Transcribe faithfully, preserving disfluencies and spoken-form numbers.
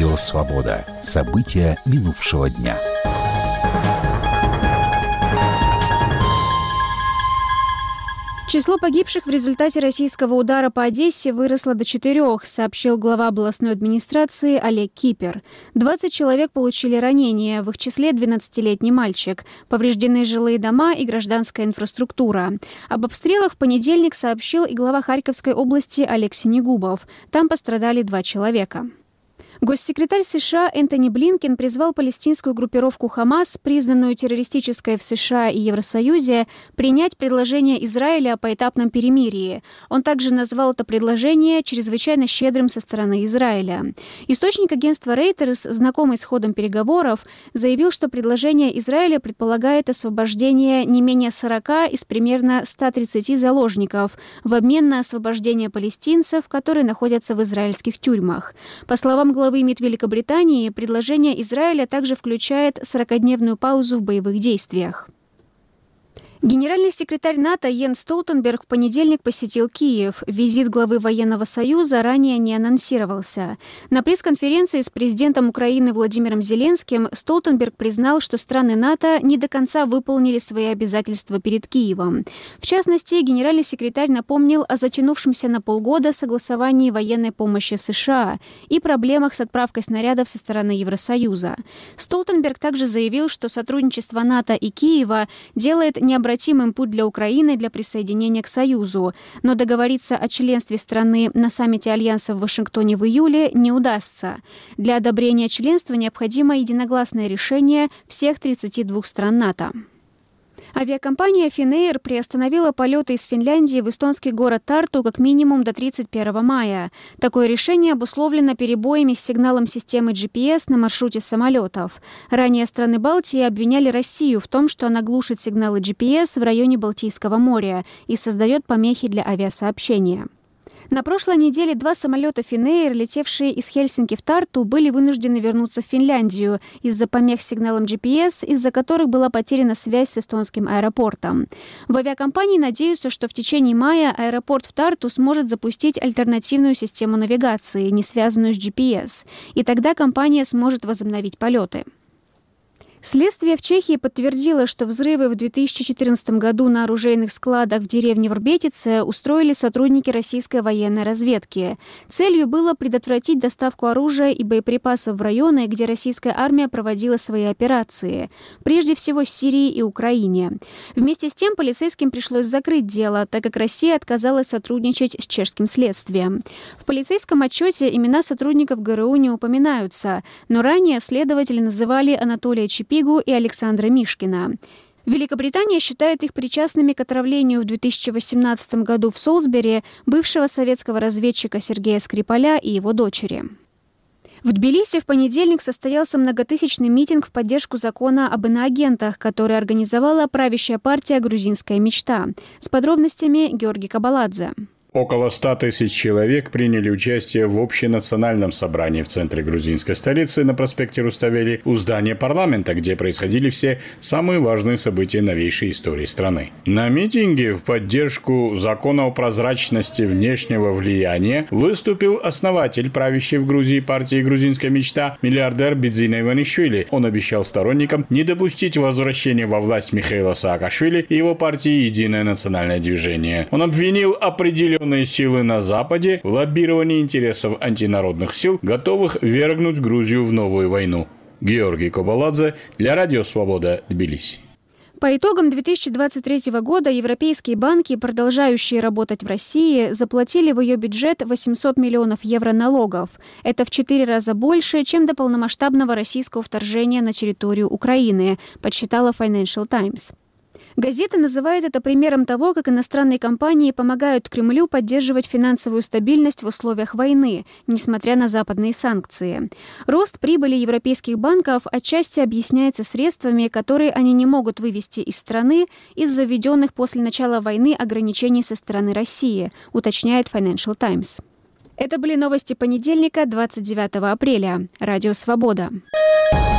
Радио «Свобода». События минувшего дня. Число погибших в результате российского удара по Одессе выросло до четырех, сообщил глава областной администрации Олег Кипер. двадцать человек получили ранения, в их числе двенадцатилетний мальчик. Повреждены жилые дома и гражданская инфраструктура. Об обстрелах в понедельник сообщил и глава Харьковской области Олег Синегубов. Там пострадали два человека. Госсекретарь США Энтони Блинкен призвал палестинскую группировку «Хамас», признанную террористической в США и Евросоюзе, принять предложение Израиля о поэтапном перемирии. Он также назвал это предложение чрезвычайно щедрым со стороны Израиля. Источник агентства Reuters, знакомый с ходом переговоров, заявил, что предложение Израиля предполагает освобождение не менее сорока из примерно ста тридцати заложников в обмен на освобождение палестинцев, которые находятся в израильских тюрьмах. По словам главы МИД Великобритании, предложение Израиля также включает сорокадневную паузу в боевых действиях. Генеральный секретарь НАТО Йенс Столтенберг в понедельник посетил Киев. Визит главы военного союза ранее не анонсировался. На пресс-конференции с президентом Украины Владимиром Зеленским Столтенберг признал, что страны НАТО не до конца выполнили свои обязательства перед Киевом. В частности, генеральный секретарь напомнил о затянувшемся на полгода согласовании военной помощи США и проблемах с отправкой снарядов со стороны Евросоюза. Столтенберг также заявил, что сотрудничество НАТО и Киева делает необратимым путь для Украины для присоединения к Союзу, но договориться о членстве страны на саммите Альянса в Вашингтоне в июле не удастся. Для одобрения членства необходимо единогласное решение всех тридцати двух стран НАТО. Авиакомпания Finnair приостановила полеты из Финляндии в эстонский город Тарту как минимум до тридцать первого мая. Такое решение обусловлено перебоями с сигналом системы джи пи эс на маршруте самолетов. Ранее страны Балтии обвиняли Россию в том, что она глушит сигналы джи пи эс в районе Балтийского моря и создает помехи для авиасообщения. На прошлой неделе два самолета Finnair, летевшие из Хельсинки в Тарту, были вынуждены вернуться в Финляндию из-за помех с сигналом джи пи эс, из-за которых была потеряна связь с эстонским аэропортом. В авиакомпании надеются, что в течение мая аэропорт в Тарту сможет запустить альтернативную систему навигации, не связанную с джи пи эс, и тогда компания сможет возобновить полеты. Следствие в Чехии подтвердило, что взрывы в две тысячи четырнадцатом году на оружейных складах в деревне Врбетице устроили сотрудники российской военной разведки. Целью было предотвратить доставку оружия и боеприпасов в районы, где российская армия проводила свои операции, прежде всего в Сирии и Украине. Вместе с тем полицейским пришлось закрыть дело, так как Россия отказалась сотрудничать с чешским следствием. В полицейском отчете имена сотрудников ГРУ не упоминаются, но ранее следователи называли Анатолия Чепи и Александра Мишкина. Великобритания считает их причастными к отравлению в две тысячи восемнадцатом году в Солсбери бывшего советского разведчика Сергея Скрипаля и его дочери. В Тбилиси в понедельник состоялся многотысячный митинг в поддержку закона об иноагентах, который организовала правящая партия «Грузинская мечта». С подробностями Георгий Кабаладзе. Около ста тысяч человек приняли участие в общенациональном собрании в центре грузинской столицы на проспекте Руставели у здания парламента, где происходили все самые важные события новейшей истории страны. На митинге в поддержку закона о прозрачности внешнего влияния выступил основатель правящей в Грузии партии «Грузинская мечта» миллиардер Бидзина Иванишвили. Он обещал сторонникам не допустить возвращения во власть Михаила Саакашвили и его партии «Единое национальное движение». Он обвинил определенные силы на Западе в лоббировании интересов антинародных сил, готовых ввергнуть Грузию в новую войну. Георгий Кабаладзе для Радио Свобода, Тбилиси. По итогам две тысячи двадцать третьего года европейские банки, продолжающие работать в России, заплатили в ее бюджет восемьсот миллионов евро налогов. Это в четыре раза больше, чем до полномасштабного российского вторжения на территорию Украины, подсчитала Financial Times. Газета называет это примером того, как иностранные компании помогают Кремлю поддерживать финансовую стабильность в условиях войны, несмотря на западные санкции. Рост прибыли европейских банков отчасти объясняется средствами, которые они не могут вывести из страны из-за введенных после начала войны ограничений со стороны России, уточняет Financial Times. Это были новости понедельника, двадцать девятого апреля. Радио «Свобода».